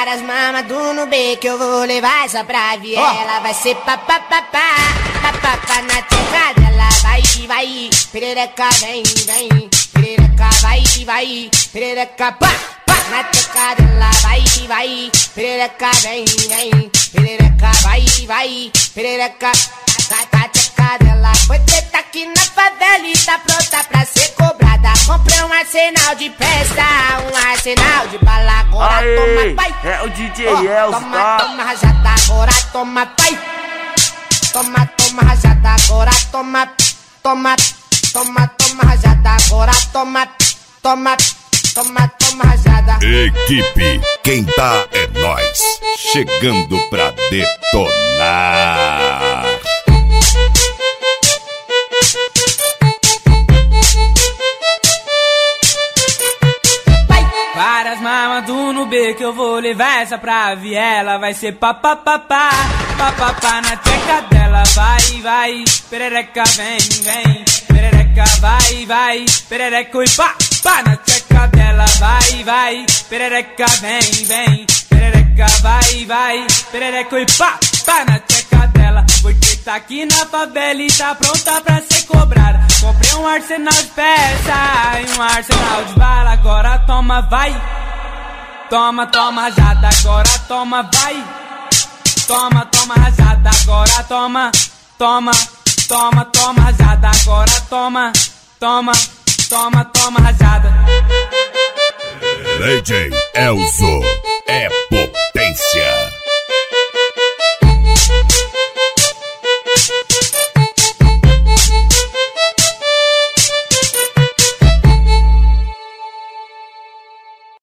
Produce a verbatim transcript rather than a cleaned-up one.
Várias mamas do Nubê que eu vou levar essa pra viela. Vai ser papapá, papapá na teca dela. Vai, vai, perereca vem, vem. Perereca vai, vai, perereca pá, pá na teca dela. Vai, vai, perereca vem, vem. Perereca vai, vai, perereca na teca dela. Foi treta aqui na favela e tá pronta pra ser cobrada. Comprei um arsenal de festa, um arsenal de bala. Agora Aê, toma, pai. É o D J Oh, Elzo, toma, tá? toma rajada, agora toma, pai. Toma, toma rajada, agora toma. Toma, toma, toma rajada, agora toma. Toma, toma, toma rajada. Equipe, quem tá é nós, chegando pra detonar. Várias mamas do Nubê que eu vou levar essa pra viela. Vai ser papapá, papapá na teca dela. Vai, vai, perereca vem, vem. Perereca vai, vai, perereca e pá, pá na teca dela. Vai, vai, perereca vem, vem. Perereca vai, vai, perereca e pá, pá na teca dela. Porque tá aqui na favela e tá pronta pra ser cobrada. Comprei um arsenal de peça e um arsenal de bala. Agora toma, vai. Toma, toma rajada, agora toma, vai. Toma, toma rajada, agora toma. Toma, toma, toma rajada, agora toma. Toma, toma, toma rajada. D J Elzo é potência.